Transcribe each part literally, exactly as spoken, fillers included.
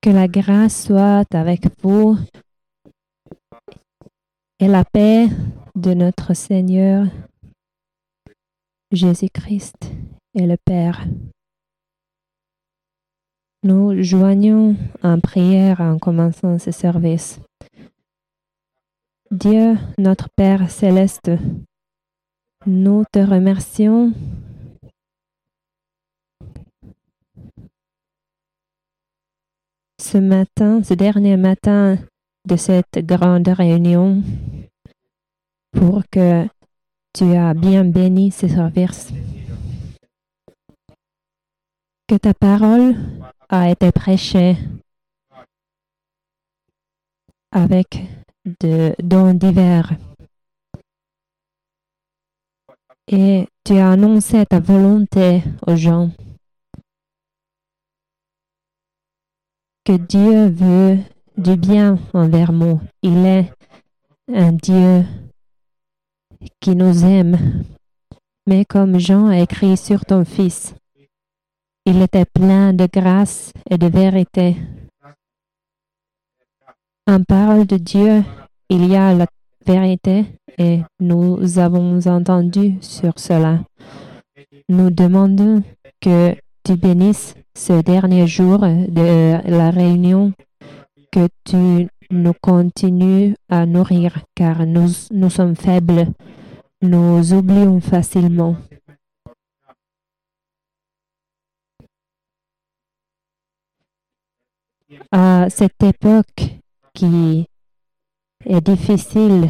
Que la grâce soit avec vous et la paix de notre Seigneur Jésus-Christ et le Père. Nous joignons en prière en commençant ce service. Dieu, notre Père céleste, nous te remercions ce matin, ce dernier matin de cette grande réunion pour que tu as bien béni ce service. Que ta parole a été prêchée avec de dons divers. Et tu as annoncé ta volonté aux gens. Que Dieu veut du bien envers nous. Il est un Dieu qui nous aime. Mais comme Jean a écrit sur ton Fils, il était plein de grâce et de vérité. En parole de Dieu, il y a la vérité et nous avons entendu sur cela. Nous demandons que tu bénisses ce dernier jour de la réunion, que tu nous continues à nourrir car nous, nous sommes faibles, nous oublions facilement. À cette époque qui est difficile,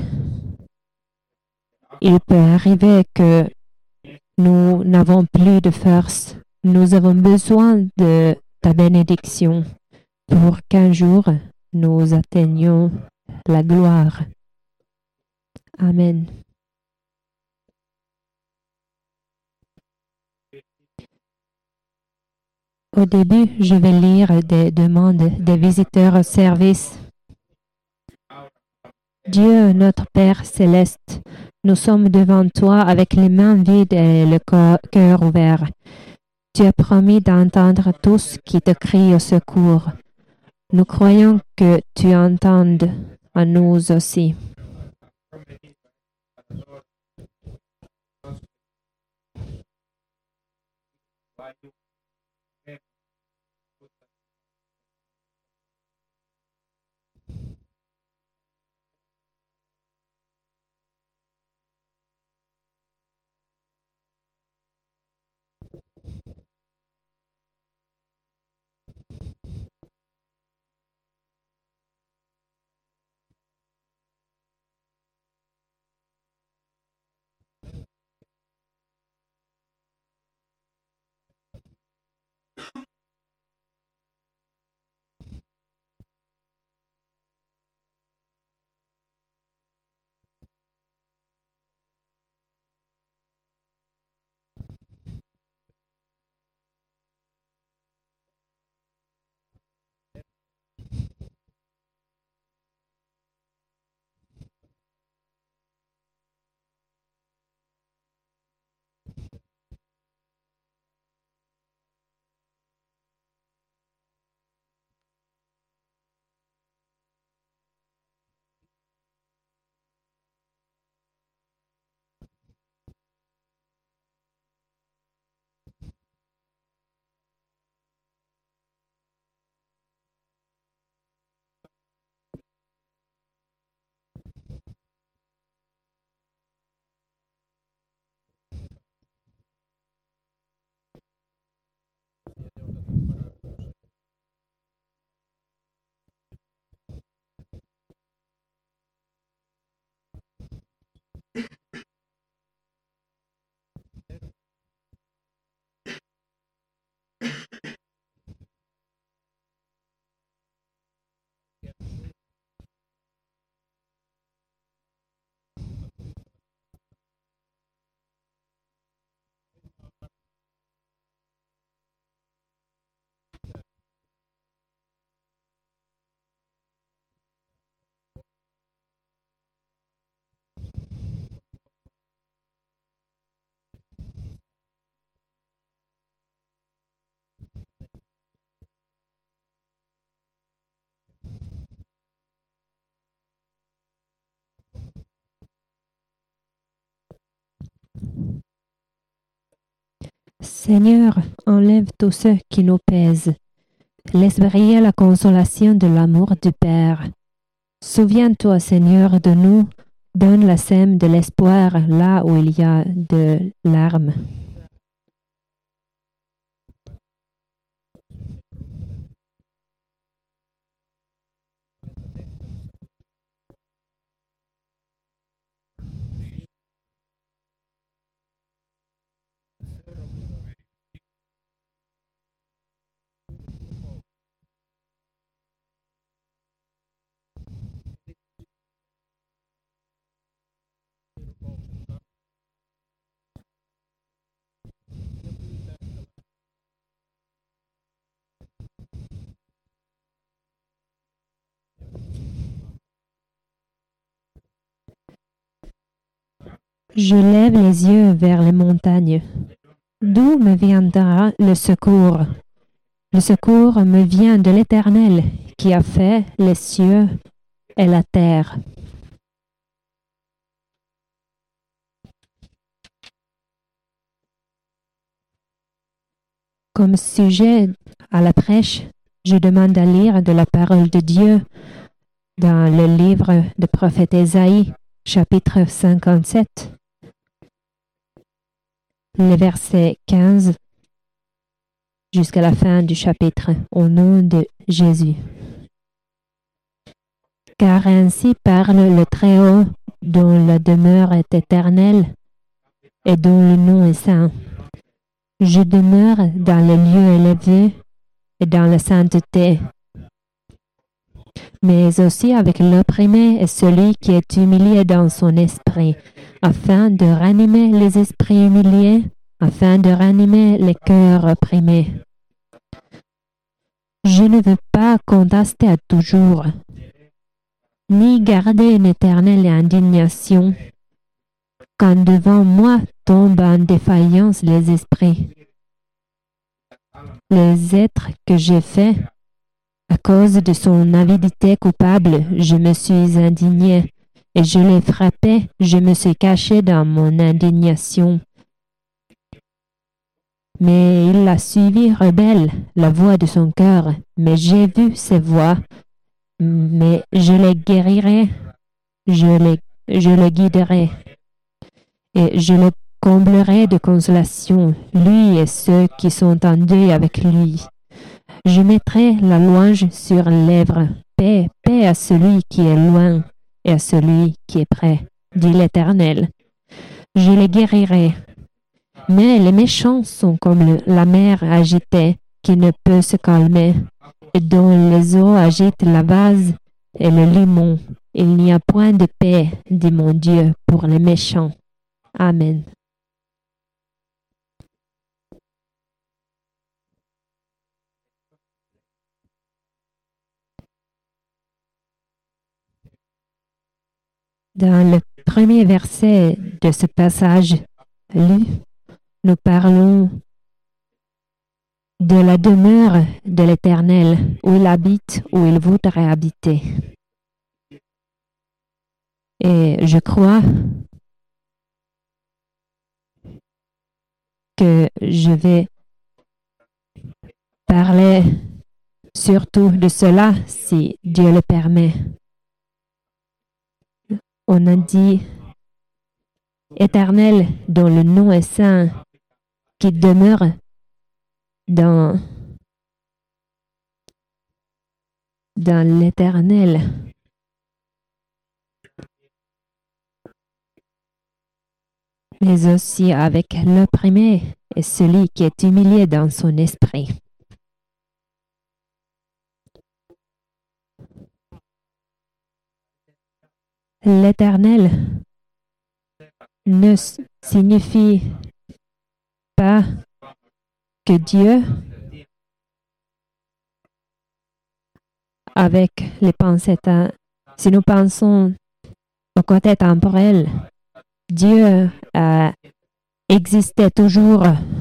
il peut arriver que nous n'avons plus de force. Nous avons besoin de ta bénédiction pour qu'un jour nous atteignions la gloire. Amen. Au début, je vais lire des demandes des visiteurs au service. Dieu, notre Père céleste, nous sommes devant toi avec les mains vides et le cœur ouvert. Tu as promis d'entendre tous qui te crient au secours. Nous croyons que tu entendes à nous aussi. Seigneur, enlève tout ce qui nous pèse. Laisse briller la consolation de l'amour du Père. Souviens-toi, Seigneur, de nous. Donne la sème de l'espoir là où il y a de larmes. Je lève les yeux vers les montagnes. D'où me viendra le secours? Le secours me vient de l'Éternel qui a fait les cieux et la terre. Comme sujet à la prêche, je demande à lire de la parole de Dieu dans le livre du prophète Ésaïe, chapitre cinquante-sept. Le verset quinze jusqu'à la fin du chapitre, au nom de Jésus. Car ainsi parle le Très-Haut, dont la demeure est éternelle et dont le nom est saint. Je demeure dans les lieux élevés et dans la sainteté, mais aussi avec l'opprimé et celui qui est humilié dans son esprit, afin de ranimer les esprits humiliés, afin de ranimer les cœurs opprimés. Je ne veux pas contester à toujours, ni garder une éternelle indignation, quand devant moi tombent en défaillance les esprits. Les êtres que j'ai faits, à cause de son avidité coupable, je me suis indigné, et je l'ai frappé, je me suis caché dans mon indignation. Mais il a suivi rebelle la voix de son cœur, mais j'ai vu ses voix, mais je les guérirai, je les, je le guiderai, et je le comblerai de consolation, lui et ceux qui sont en deuil avec lui. Je mettrai la louange sur les lèvres. Paix, paix à celui qui est loin et à celui qui est près, dit l'Éternel. Je les guérirai. Mais les méchants sont comme le, la mer agitée qui ne peut se calmer, et dont les eaux agitent la vase et le limon. Il n'y a point de paix, dit mon Dieu, pour les méchants. Amen. Dans le premier verset de ce passage lu, nous parlons de la demeure de l'Éternel, où il habite, où il voudrait habiter. Et je crois que je vais parler surtout de cela si Dieu le permet. On a dit Éternel, dont le nom est saint, qui demeure dans, dans l'Éternel. Mais aussi avec l'opprimé et celui qui est humilié dans son esprit. L'Éternel ne signifie pas que Dieu, avec les pensées, si nous pensons au côté temporel, Dieu a existé toujours.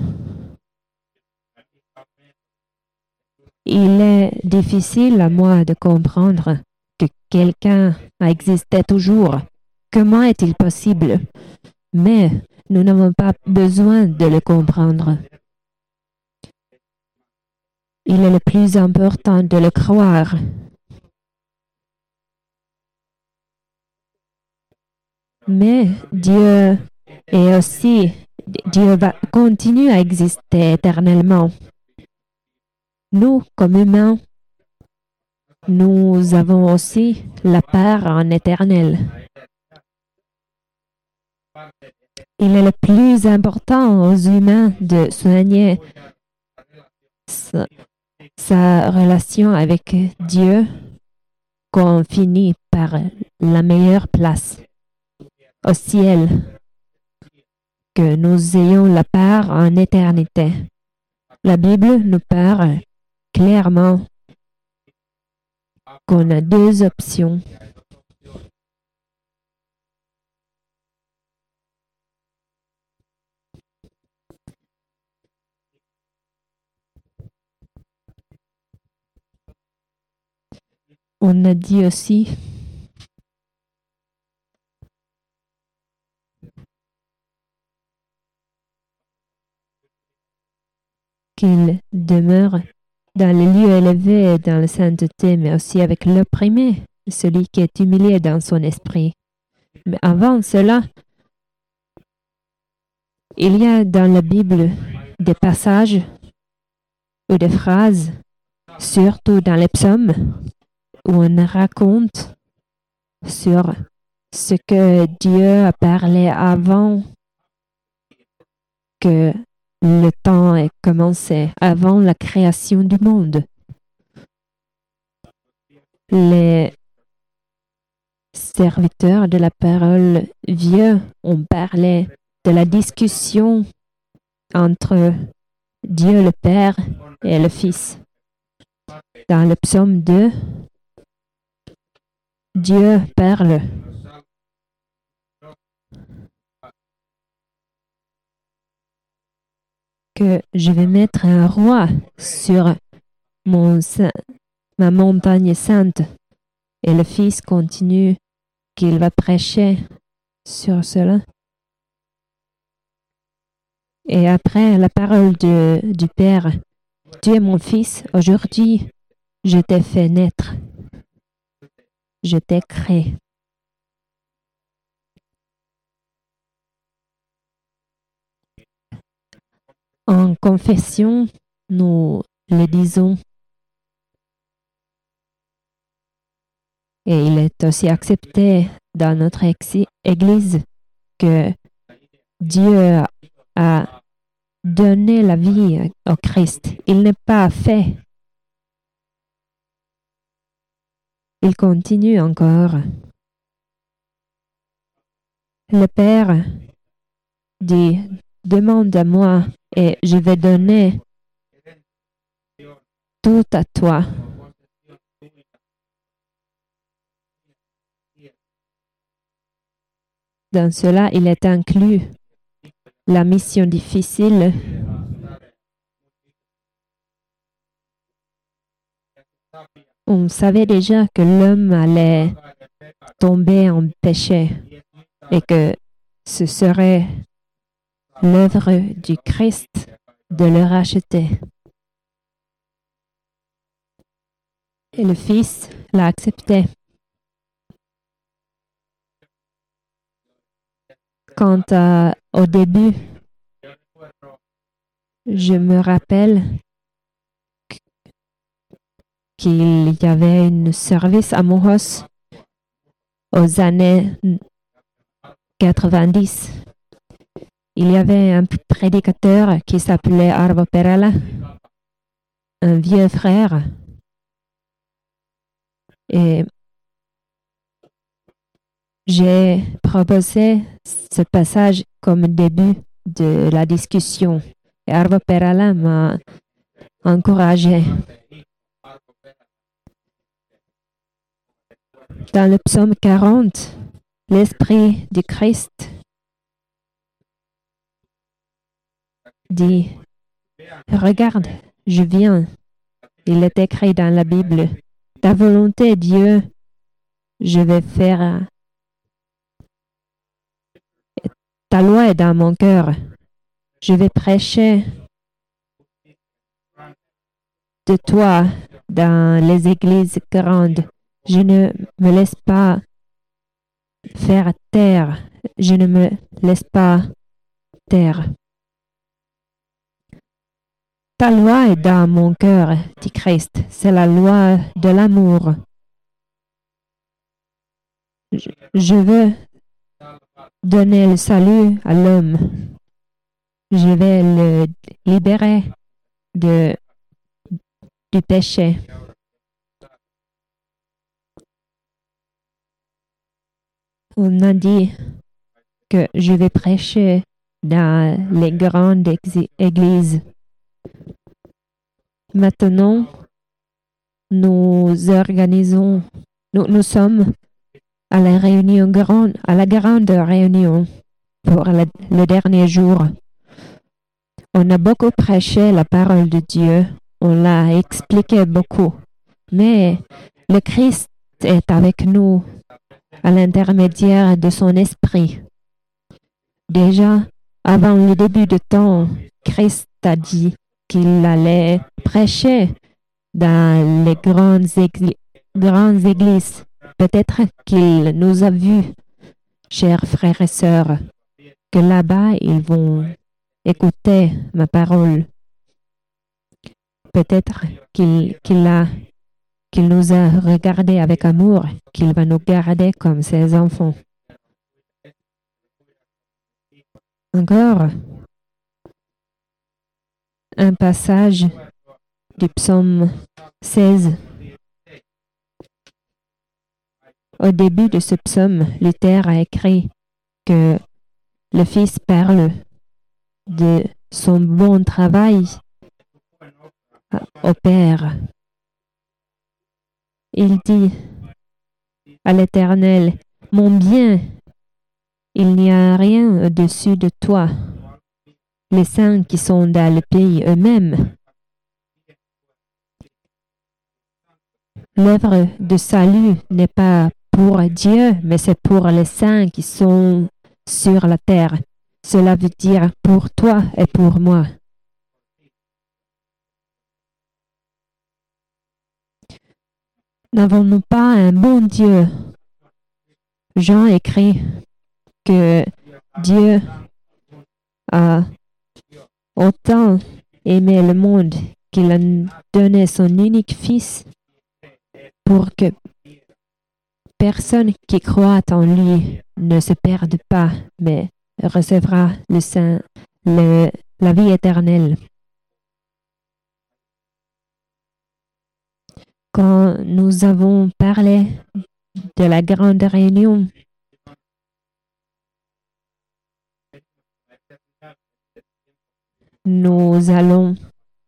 Il est difficile à moi de comprendre que quelqu'un a existé toujours. Comment est-il possible? Mais nous n'avons pas besoin de le comprendre. Il est le plus important de le croire. Mais Dieu est aussi, Dieu va continuer à exister éternellement. Nous, comme humains, nous avons aussi la part en éternel. Il est le plus important aux humains de soigner sa, sa relation avec Dieu qu'on finit par la meilleure place au ciel, que nous ayons la part en éternité. La Bible nous parle clairement qu'on a deux options. On a dit aussi qu'il demeure dans les lieux élevés, dans la sainteté, mais aussi avec l'opprimé, celui qui est humilié dans son esprit. Mais avant cela, il y a dans la Bible des passages ou des phrases, surtout dans les psaumes, où on raconte sur ce que Dieu a parlé avant que le temps ait commencé, avant la création du monde. Les serviteurs de la parole vieux ont parlé de la discussion entre Dieu le Père et le Fils. Dans le psaume deux, Dieu parle que je vais mettre un roi sur mon, ma montagne sainte. Et le Fils continue qu'il va prêcher sur cela. Et après la parole de, du Père, tu es mon Fils, aujourd'hui je t'ai fait naître, je t'ai créé. En confession, nous le disons. Et il est aussi accepté dans notre Église que Dieu a donné la vie au Christ. Il n'est pas fait. Il continue encore. Le Père dit, demande à moi et je vais donner tout à toi. Dans cela, il est inclus la mission difficile on savait déjà que l'homme allait tomber en péché et que ce serait l'œuvre du Christ de le racheter. Et le Fils l'a accepté. Quant à, au début, je me rappelle qu'il y avait un service amoureux aux années quatre-vingt-dix. Il y avait un prédicateur qui s'appelait Arvo Perala, un vieux frère. Et j'ai proposé ce passage comme début de la discussion. Et Arvo Perala m'a encouragé. Dans le psaume quarante, l'Esprit du Christ dit, regarde, je viens. Il est écrit dans la Bible, ta volonté, Dieu, je vais faire. Ta loi est dans mon cœur. Je vais prêcher de toi dans les églises grandes. Je ne me laisse pas faire taire. Je ne me laisse pas taire. Ta loi est dans mon cœur, dit Christ. C'est la loi de l'amour. Je, je veux donner le salut à l'homme. Je vais le libérer de, du péché. On a dit que je vais prêcher dans les grandes églises. Maintenant, nous organisons, nous, nous sommes à la réunion grande, à la grande réunion pour la, le dernier jour. On a beaucoup prêché la parole de Dieu, on l'a expliqué beaucoup, mais le Christ est avec nous à l'intermédiaire de son esprit. Déjà, avant le début du temps, Christ a dit qu'il allait prêcher dans les grandes, égli- grandes églises. Peut-être qu'il nous a vus, chers frères et sœurs, que là-bas, ils vont écouter ma parole. Peut-être qu'il qu'il a, qu'il nous a regardés avec amour, qu'il va nous garder comme ses enfants. Encore un passage du psaume seize. Au début de ce psaume, Luther a écrit que le Fils parle de son bon travail au Père. Il dit à l'Éternel, « Mon bien, il n'y a rien au-dessus de toi. » Les saints qui sont dans le pays eux-mêmes. L'œuvre de salut n'est pas pour Dieu, mais c'est pour les saints qui sont sur la terre. Cela veut dire pour toi et pour moi. N'avons-nous pas un bon Dieu? Jean écrit que Dieu a autant aimé le monde qu'il a donné son unique Fils pour que personne qui croit en lui ne se perde pas, mais recevra le Saint, le, la vie éternelle. Quand nous avons parlé de la grande réunion, nous allons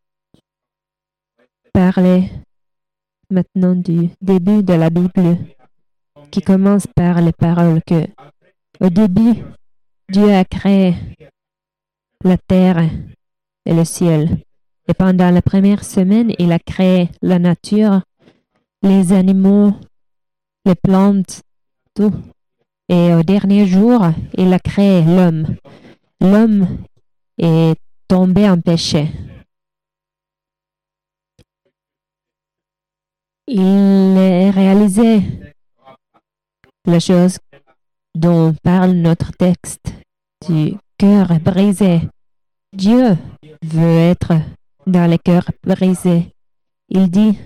parler maintenant du début de la Bible qui commence par les paroles que au début, Dieu a créé la terre et le ciel. Et pendant la première semaine, il a créé la nature, les animaux, les plantes, tout. Et au dernier jour, il a créé l'homme. L'homme est tombé en péché. Il a réalisé la chose dont parle notre texte, du cœur brisé. Dieu veut être dans les cœurs brisés. Il dit,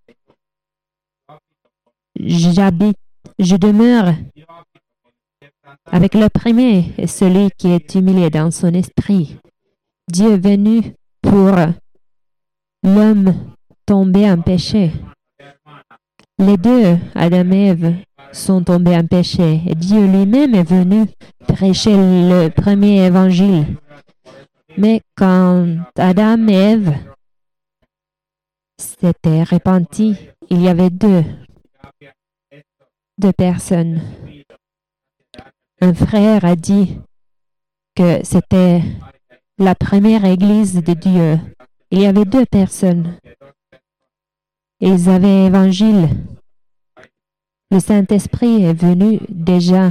j'habite, je demeure avec l'opprimé et celui qui est humilié dans son esprit. Dieu est venu pour l'homme tombé en péché. Les deux, Adam et Ève, sont tombés en péché et Dieu lui-même est venu prêcher le premier évangile. Mais quand Adam et Ève s'étaient repentis, il y avait deux, deux personnes. Un frère a dit que c'était la première église de Dieu. Il y avait deux personnes. Ils avaient évangile. Le Saint-Esprit est venu déjà,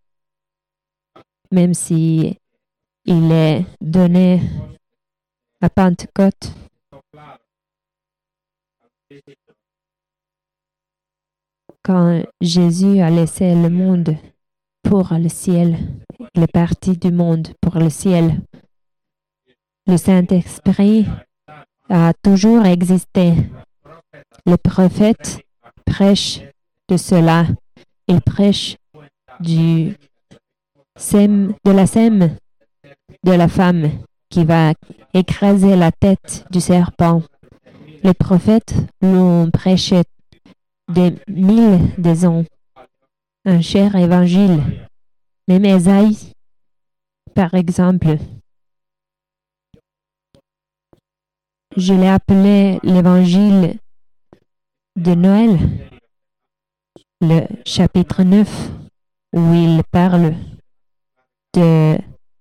même si il est donné à Pentecôte. Quand Jésus a laissé le monde pour le ciel, il est parti du monde pour le ciel. Le Saint-Esprit a toujours existé. Les prophètes prêchent de cela. Ils prêchent du sème, de la sème de la femme qui va écraser la tête du serpent. Les prophètes l'ont prêché des mille des ans. Un cher évangile. Même Ésaïe, par exemple, je l'ai appelé l'évangile de Noël, le chapitre neuf, où il parle de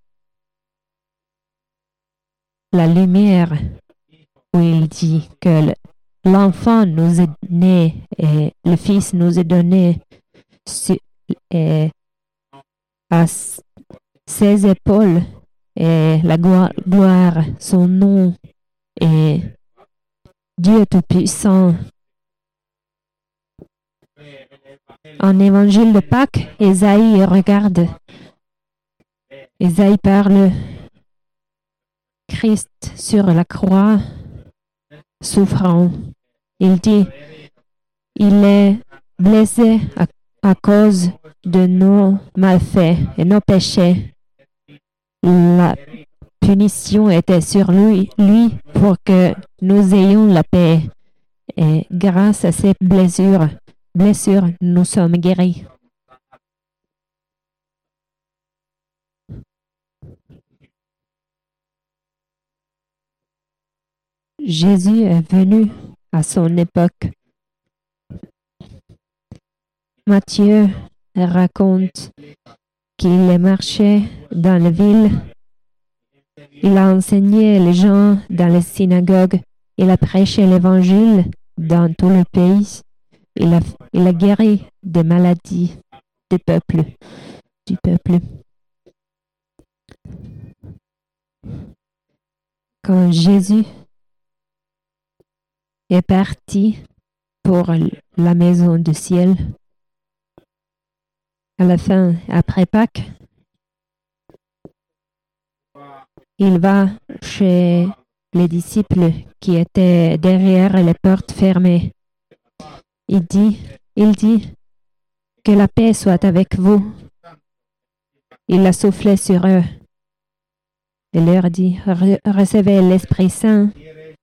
la lumière, où il dit que l'enfant nous est né et le Fils nous est donné et à ses épaules et la gloire, son nom est Dieu Tout-Puissant. En évangile de Pâques, Ésaïe regarde. Ésaïe parle Christ sur la croix, souffrant. Il dit, il est blessé à, à cause de nos malfaits et nos péchés. La punition était sur lui, lui pour que nous ayons la paix. Et grâce à ces blessures, blessures, nous sommes guéris. Jésus est venu à son époque. Matthieu raconte qu'il est marché dans la ville. Il a enseigné les gens dans les synagogues. Il a prêché l'évangile dans tout le pays. Il a, il a guéri des maladies du peuple. Du peuple. Quand Jésus est parti pour la maison du ciel, à la fin, après Pâques, il va chez les disciples qui étaient derrière les portes fermées. Il dit, il dit que la paix soit avec vous. Il a soufflé sur eux. Il leur dit, recevez l'Esprit Saint.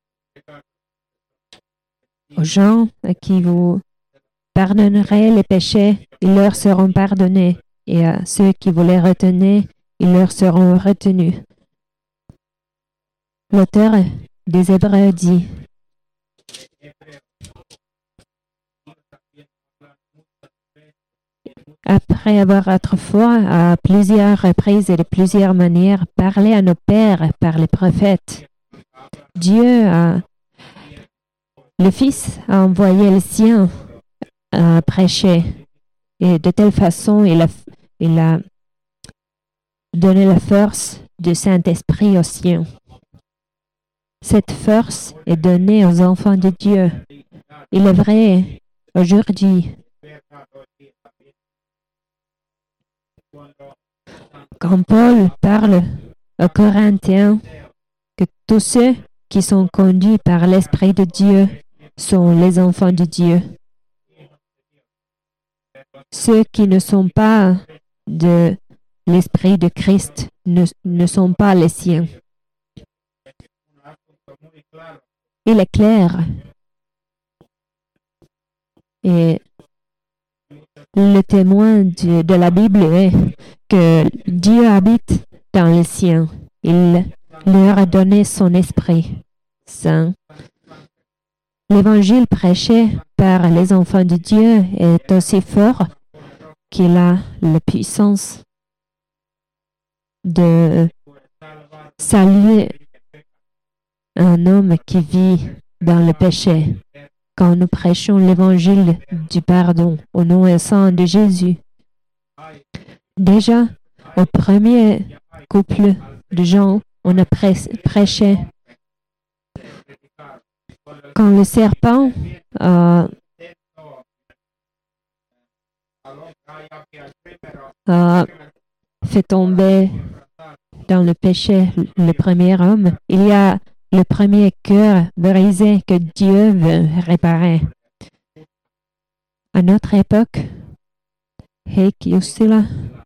Aux gens à qui vous pardonnerez les péchés, ils leur seront pardonnés. Et à ceux qui vous les retenez, ils leur seront retenus. L'auteur des Hébreux dit, après avoir autrefois, à plusieurs reprises et de plusieurs manières, parlé à nos pères par les prophètes, Dieu a, le Fils a envoyé le sien à prêcher. Et de telle façon, il a, il a donné la force du Saint-Esprit aux siens. Cette force est donnée aux enfants de Dieu. Il est vrai aujourd'hui. Quand Paul parle aux Corinthiens que tous ceux qui sont conduits par l'Esprit de Dieu sont les enfants de Dieu. Ceux qui ne sont pas de l'Esprit de Christ ne, ne sont pas les siens. Il est clair. Et le témoin de, de la Bible est que Dieu habite dans les siens. Il leur a donné son Esprit Saint. L'évangile prêché par les enfants de Dieu est aussi fort qu'il a la puissance de saluer un homme qui vit dans le péché. Quand nous prêchons l'évangile du pardon au nom et sang de Jésus. Déjà, au premier couple de gens, on a prêché quand le serpent a, a fait tomber dans le péché le premier homme, il y a le premier cœur brisé que Dieu veut réparer. À notre époque, Heikki Jussila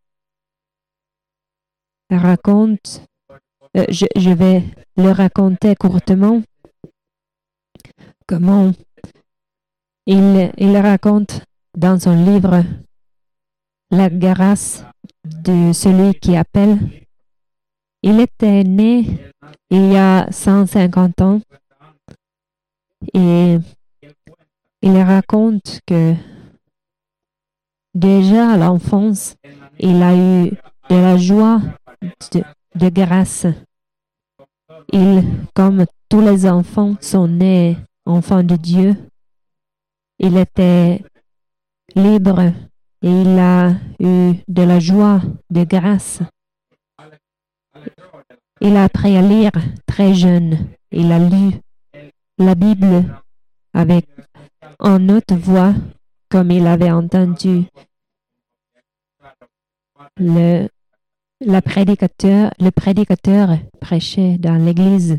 raconte, euh, je, je vais le raconter courtement, comment il, il raconte dans son livre La grâce de celui qui appelle. Il était né il y a cent cinquante ans et il raconte que déjà à l'enfance, il a eu de la joie, de, de grâce. Il, comme tous les enfants, sont nés enfants de Dieu. Il était libre et il a eu de la joie, de grâce. Il a appris à lire très jeune. Il a lu la Bible avec en haute voix, comme il avait entendu le, la prédicateur, le prédicateur prêcher dans l'église.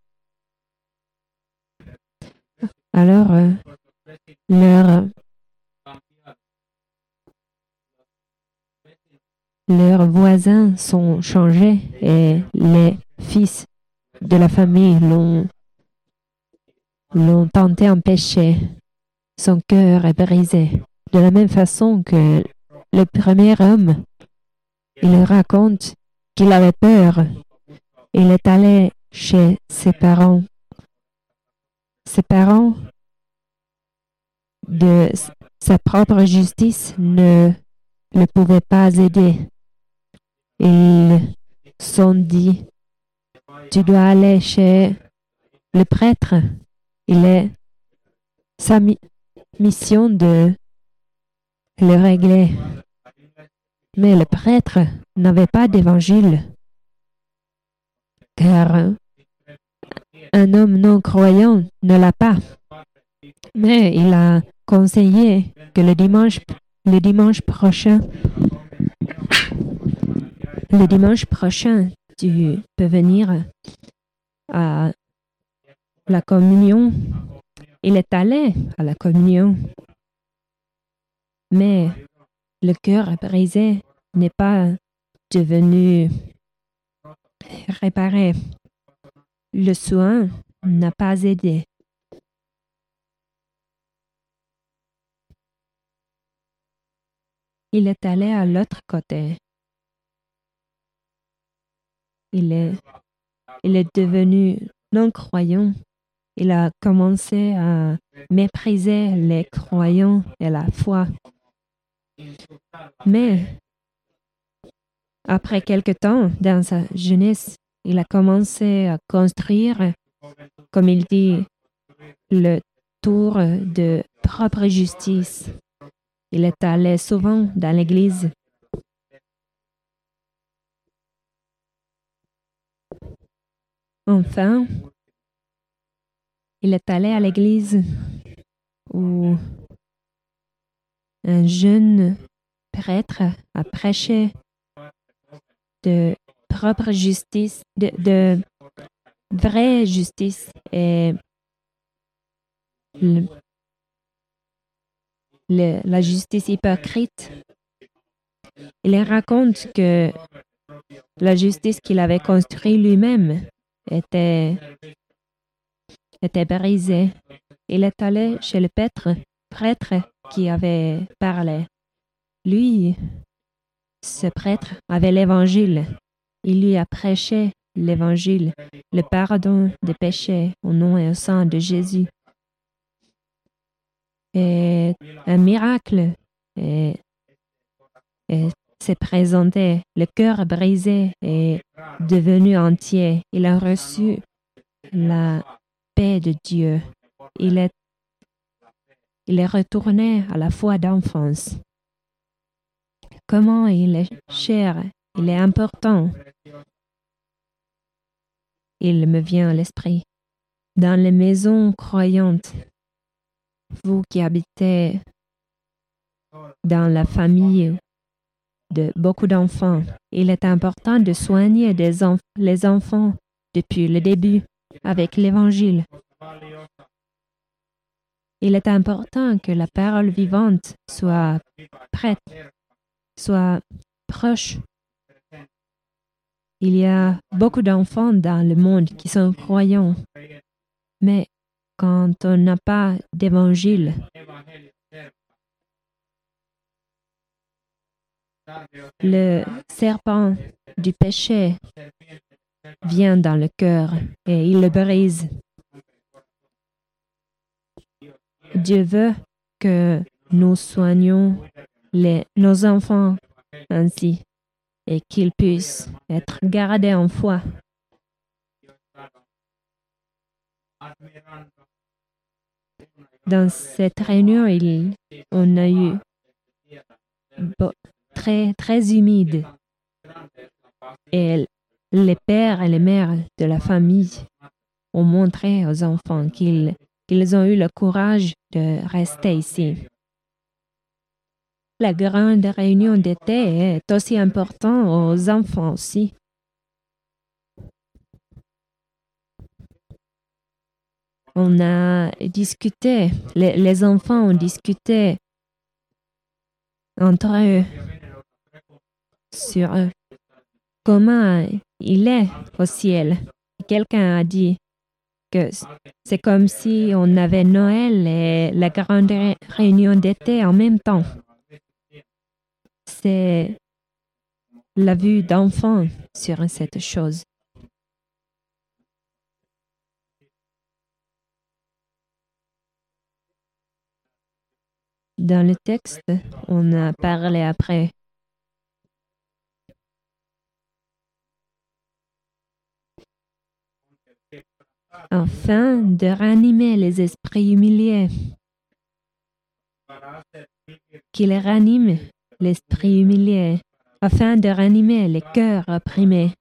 Alors, euh, leur, leurs voisins sont changés et les fils de la famille l'ont, l'ont tenté en péché. Son cœur est brisé. De la même façon que le premier homme, il raconte qu'il avait peur. Il est allé chez ses parents. Ses parents, de sa propre justice, ne le pouvaient pas aider. Ils sont dit, tu dois aller chez le prêtre. Il est sa mi- mission de le régler. Mais le prêtre n'avait pas d'évangile, car un homme non croyant ne l'a pas. Mais il a conseillé que le dimanche, le dimanche prochain, le dimanche prochain, tu peux venir à la communion. Il est allé à la communion, mais le cœur brisé n'est pas devenu réparé. Le soin n'a pas aidé. Il est allé à l'autre côté. Il est, il est devenu non-croyant. Il a commencé à mépriser les croyants et la foi. Mais après quelque temps, dans sa jeunesse, il a commencé à construire, comme il dit, le tour de propre justice. Il est allé souvent dans l'église. Enfin, il est allé à l'église où un jeune prêtre a prêché de propre justice, de, de vraie justice et le, le, la justice hypocrite. Il raconte que la justice qu'il avait construite lui-même était, était brisée. Il est allé chez le prêtre, prêtre qui avait parlé. Lui, ce prêtre avait l'évangile. Il lui a prêché l'évangile, le pardon des péchés au nom et au sang de Jésus. Et un miracle est, est, s'est présenté. Le cœur brisé est devenu entier. Il a reçu la paix de Dieu. Il est, il est retourné à la foi d'enfance. Comment il est cher, il est important. Il me vient à l'esprit. Dans les maisons croyantes, vous qui habitez dans la famille de beaucoup d'enfants, il est important de soigner des enf- les enfants depuis le début avec l'Évangile. Il est important que la parole vivante soit prête, soit proche. Il y a beaucoup d'enfants dans le monde qui sont croyants, mais quand on n'a pas d'évangile, le serpent du péché vient dans le cœur et il le brise. Dieu veut que nous soignions les, nos enfants ainsi et qu'ils puissent être gardés en foi. Dans cette réunion, il, on a eu bo- très, très humide et les pères et les mères de la famille ont montré aux enfants qu'ils, qu'ils ont eu le courage de rester ici. La grande réunion d'été est aussi importante aux enfants aussi. On a discuté, les, les enfants ont discuté entre eux sur comment il est au ciel. Quelqu'un a dit que c'est comme si on avait Noël et la grande ré- réunion d'été en même temps. C'est la vue d'enfant sur cette chose. Dans le texte, on a parlé après. Afin de ranimer les esprits humiliés, qu'il ranime l'esprit humilié, afin de ranimer les cœurs opprimés.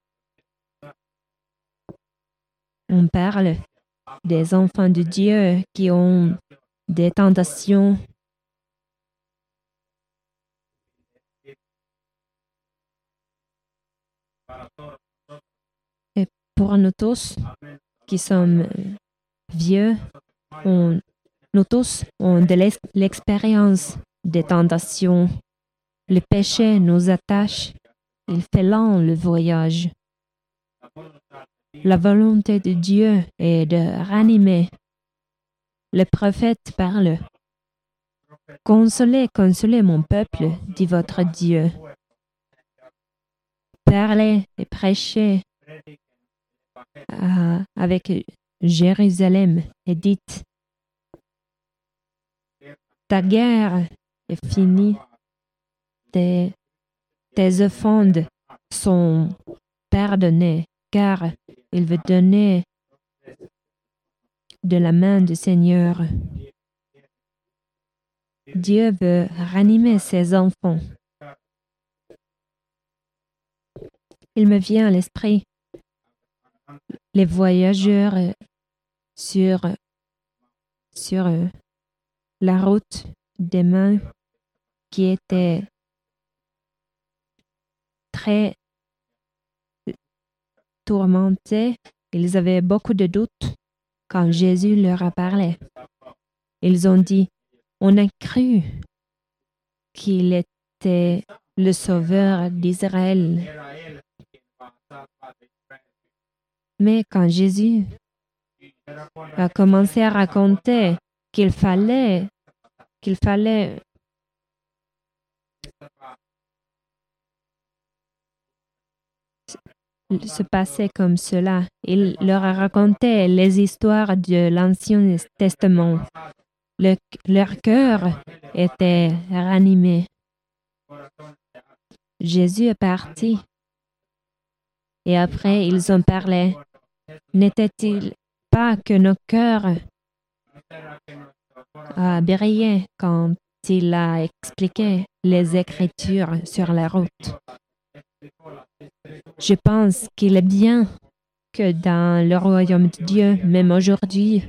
On parle des enfants de Dieu qui ont des tentations. Et pour nous tous qui sommes vieux, on, nous tous avons de l'ex- l'expérience des tentations. Le péché nous attache. Il fait lent le voyage. La volonté de Dieu est de ranimer. Le prophète parle. Consolez, consolez mon peuple, dit votre Dieu. Parlez et prêchez euh, avec Jérusalem et dites, ta guerre est finie, tes, tes offenses sont pardonnées, car il veut donner de la main du Seigneur. Dieu veut ranimer ses enfants. Il me vient à l'esprit les voyageurs sur, sur la route d'Emmaüs qui étaient très tourmentés. Ils avaient beaucoup de doutes quand Jésus leur a parlé. Ils ont dit, on a cru qu'il était le sauveur d'Israël. Mais quand Jésus a commencé à raconter qu'il fallait, qu'il fallait se passer comme cela, il leur a raconté les histoires de l'Ancien Testament. Le, leur cœur était ranimé. Jésus est parti. Et après, ils ont parlé. N'était-il pas que nos cœurs a brillé quand il a expliqué les Écritures sur la route? Je pense qu'il est bien que dans le royaume de Dieu, même aujourd'hui,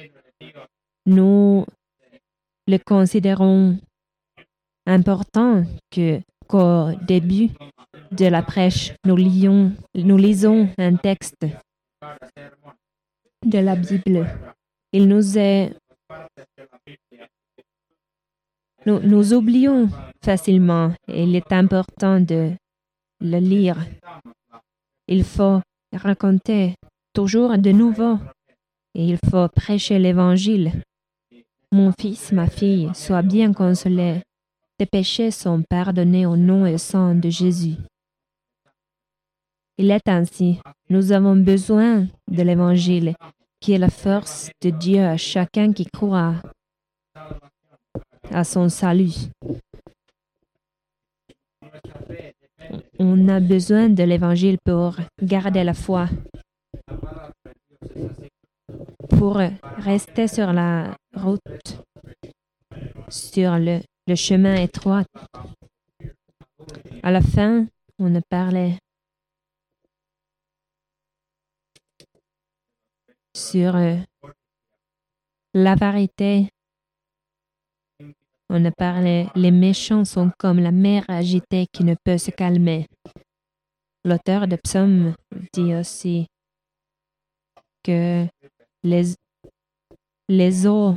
nous le considérons important que qu'au début de la prêche, nous, lions, nous lisons un texte de la Bible. Il nous est... Nous, nous oublions facilement et il est important de le lire. Il faut raconter toujours de nouveau et il faut prêcher l'Évangile. Mon fils, ma fille, sois bien consolé. Tes péchés sont pardonnés au nom et au sang de Jésus. Il est ainsi. Nous avons besoin de l'Évangile, qui est la force de Dieu à chacun qui croit à son salut. On a besoin de l'Évangile pour garder la foi, pour rester sur la route, sur le, le chemin étroit. À la fin, on a parlé sur euh, la vérité. On a parlé, les méchants sont comme la mer agitée qui ne peut se calmer. L'auteur de Psaume dit aussi que les, les eaux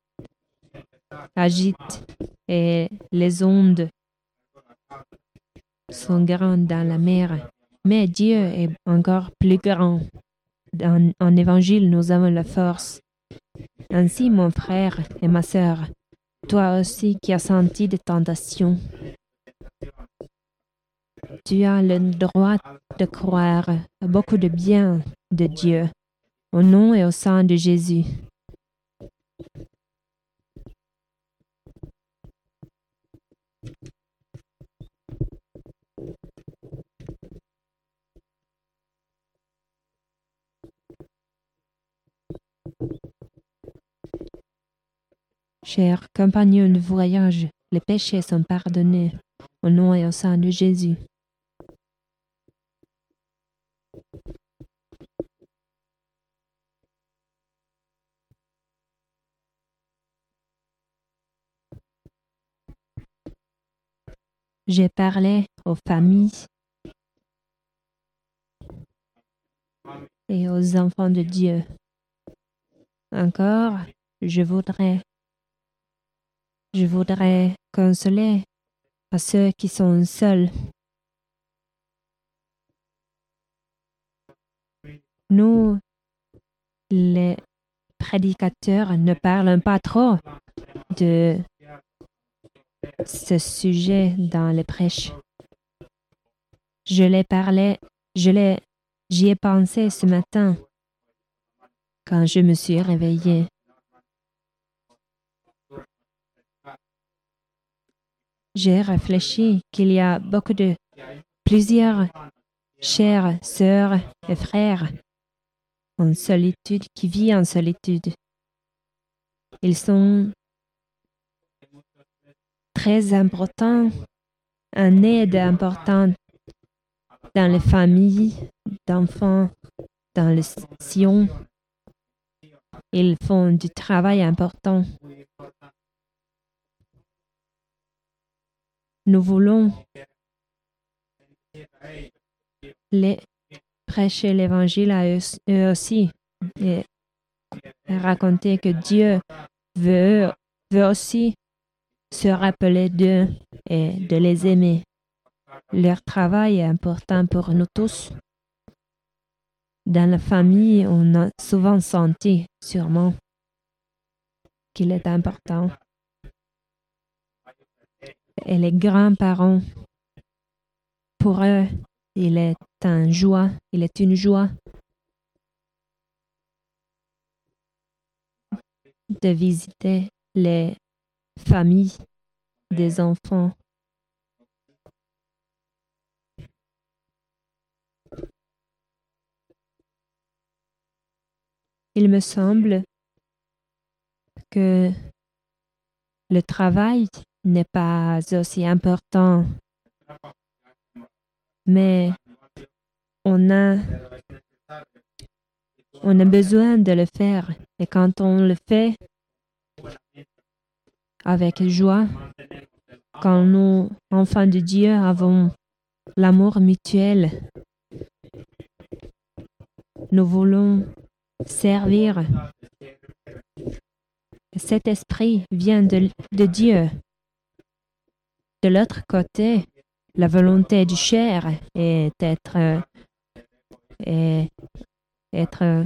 agitent et les ondes sont grandes dans la mer. Mais Dieu est encore plus grand. En, en évangile, nous avons la force. Ainsi, mon frère et ma sœur, toi aussi qui as senti des tentations, tu as le droit de croire à beaucoup de bien de Dieu, au nom et au sang de Jésus. Chers compagnons de voyage, les péchés sont pardonnés au nom et au sang de Jésus. J'ai parlé aux familles et aux enfants de Dieu. Encore, je voudrais Je voudrais consoler à ceux qui sont seuls. Nous, les prédicateurs, ne parlons pas trop de ce sujet dans les prêches. Je l'ai parlé, je l'ai, j'y ai pensé ce matin quand je me suis réveillée. J'ai réfléchi qu'il y a beaucoup de plusieurs chères sœurs et frères en solitude qui vivent en solitude. Ils sont très importants, un aide important dans les familles d'enfants, dans le Sion. Ils font du travail important. Nous voulons les prêcher l'Évangile à eux, eux aussi et raconter que Dieu veut, veut aussi se rappeler d'eux et de les aimer. Leur travail est important pour nous tous. Dans la famille, on a souvent senti, sûrement, qu'il est important. Et les grands-parents, pour eux, il est un joie, il est une joie de visiter les familles des enfants. Il me semble que le travail n'est pas aussi important, mais on a On a besoin de le faire. Et quand on le fait avec joie, quand nous, enfants de Dieu, avons l'amour mutuel, nous voulons servir. Cet esprit vient de, de Dieu. De l'autre côté, la volonté du chair est être, est être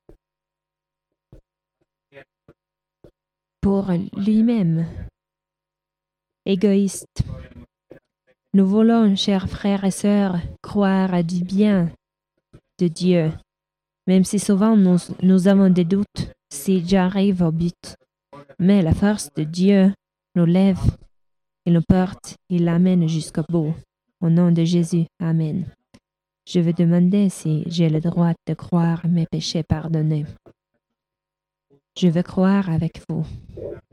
pour lui-même, égoïste. Nous voulons, chers frères et sœurs, croire à du bien de Dieu, même si souvent nous, nous avons des doutes si j'arrive au but. Mais la force de Dieu nous lève, il nous porte, il l'amène jusqu'au bout. Au nom de Jésus, Amen. Je veux demander si j'ai le droit de croire mes péchés pardonnés. Je veux croire avec vous.